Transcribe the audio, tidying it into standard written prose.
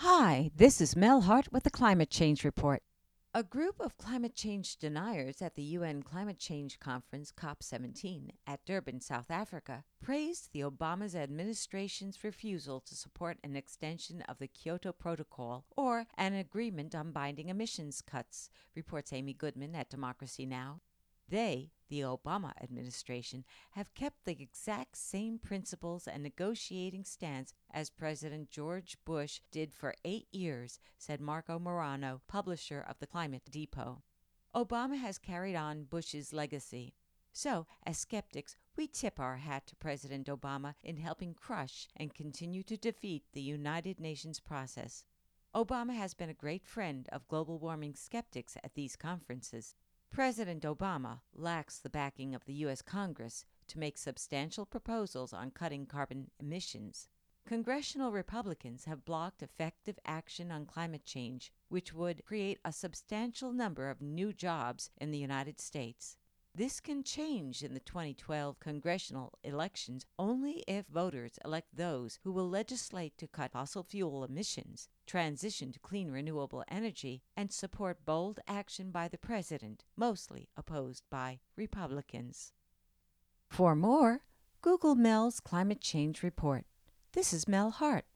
Hi, this is Mel Hart with the Climate Change Report. A group of climate change deniers at the UN Climate Change Conference COP17 at Durban, South Africa, praised the Obama administration's refusal to support an extension of the Kyoto Protocol or an agreement on binding emissions cuts, reports Amy Goodman at Democracy Now! They, the Obama administration, have kept the exact same principles and negotiating stance as President George Bush did for 8 years, said Marco Morano, publisher of the Climate Depot. Obama has carried on Bush's legacy. So, as skeptics, we tip our hat to President Obama in helping crush and continue to defeat the United Nations process. Obama has been a great friend of global warming skeptics at these conferences. President Obama lacks the backing of the U.S. Congress to make substantial proposals on cutting carbon emissions. Congressional Republicans have blocked effective action on climate change, which would create a substantial number of new jobs in the United States. This can change in the 2012 congressional elections only if voters elect those who will legislate to cut fossil fuel emissions, transition to clean renewable energy, and support bold action by the president, mostly opposed by Republicans. For more, Google Mel's Climate Change Report. This is Mel Hart.